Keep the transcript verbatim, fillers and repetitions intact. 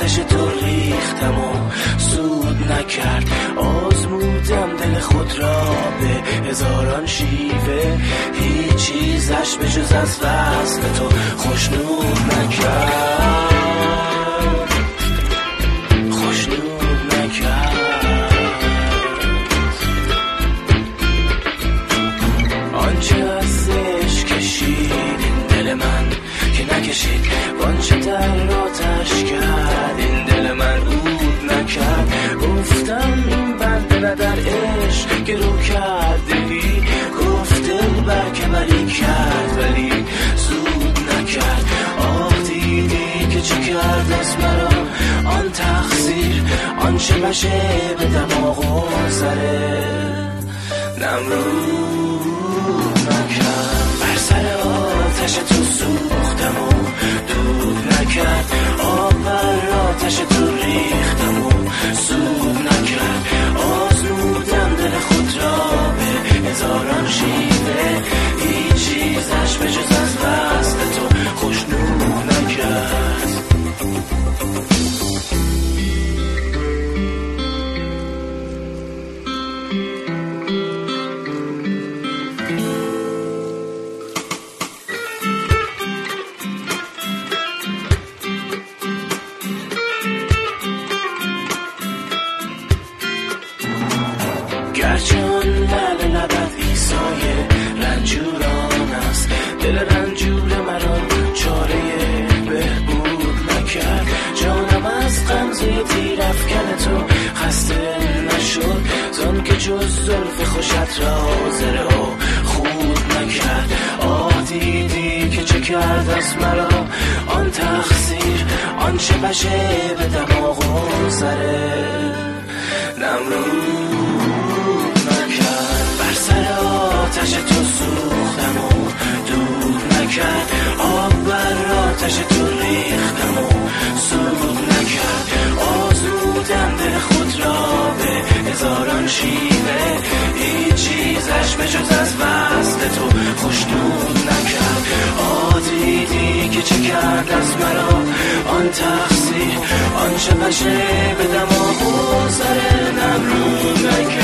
آتش تو ریختم و سود نکرد. آزمودم دل خود را به هزاران شیوه، هیچ چیزش به جز از وصل تو خوشنود نکرد، خوشنود نکرد. آنچه ازش کشید این دل من که نکشید، وانچه در آتش کرد این دل من عود نکرد. گفتم این بنده نه در عشق گرو کردی، گفت دل بر که بری کرد ولی زود نکرد. آه دیدی که چه کرد از مرا آن تقصیر، آنچه بشه به دماغ و سره نمرود نکرد. بر سر آتش تو سوختم و دود نکرد، آب بر آتش تو ریختم و سود نکرد. آزمودم دل خود را به هزاران شیوه، هیچ چیزش به جز از وصل تو خوشنود نکرد. گرچه آن لعل لبت ایسای رنجوران است، دل رنجور مرا چاره بهبود نکرد. جانم از غمزه تیر افکن تو خسته نشد، زان که جز زلف خوشت را زره و خود نکرد. آه دیدی که چه کرد از مرا آن تقصیر، آنچه بشه به دماغ و سره نمرود. بر سر آتش تو سوختم و دود نکرد، آب بر آتش تو ریختم و سود نکرد. آزمودم دل خود را به هزاران شیوه، هیچ چیزش به جز از وصل تو خوشنود نکرد. آه دیدی که چه کرد از مرا آن تقصیر، آنچه بشه به دماغ و سر نمرود نکرد.